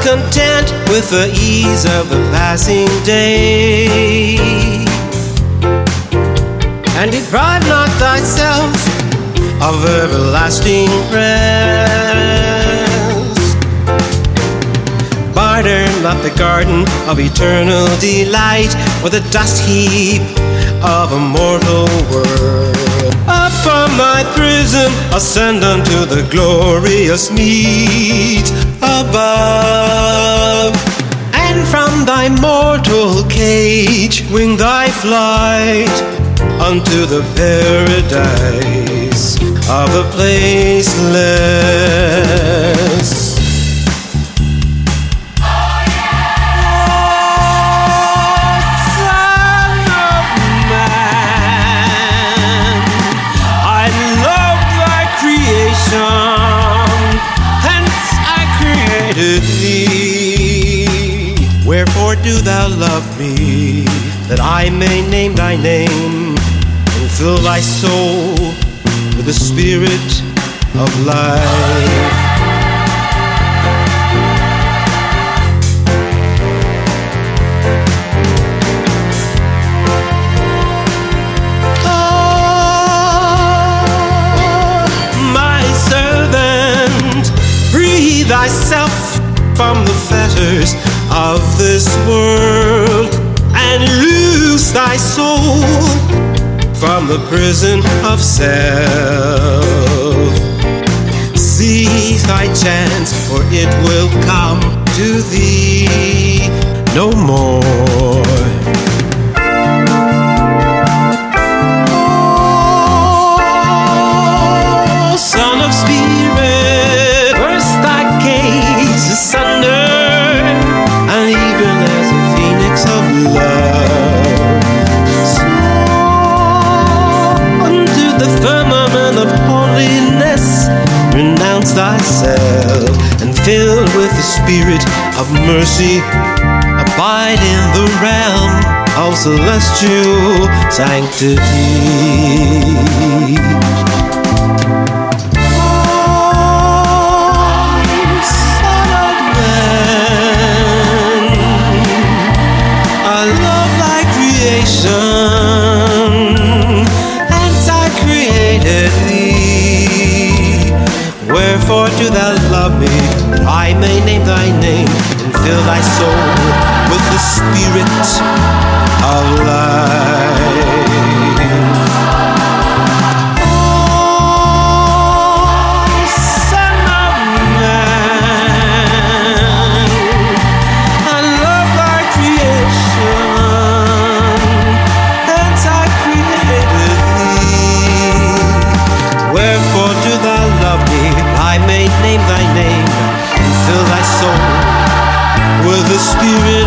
content with the ease of the passing day, and deprive not thyself of everlasting rest. Barter not the garden of eternal delight with the dust heap of a mortal world. Up from thy prison, ascend unto the glorious meat above, and from thy mortal cage wing thy flight unto the paradise of the placeless. Wherefore do thou love me, that I may name thy name, and fill thy soul with the spirit of life. Oh, my servant, free thyself from the fetters of this world, and loose thy soul from the prison of self. Seize thy chance, for it will come to thee no more. Oh, Son of Spirit, burst thy gates asunder, and even as a phoenix of love, soar unto the firmament of holiness. Renounce thyself, and filled with the spirit of mercy, abide in the realm of celestial sanctity. Hence I created thee. Wherefore do thou love me, that I may name thy name, and fill thy soul with the spirit of life. Oh, Son of Man, I love thy creation. Wherefore do thou love me, I may name thy name, and fill thy soul with the spirit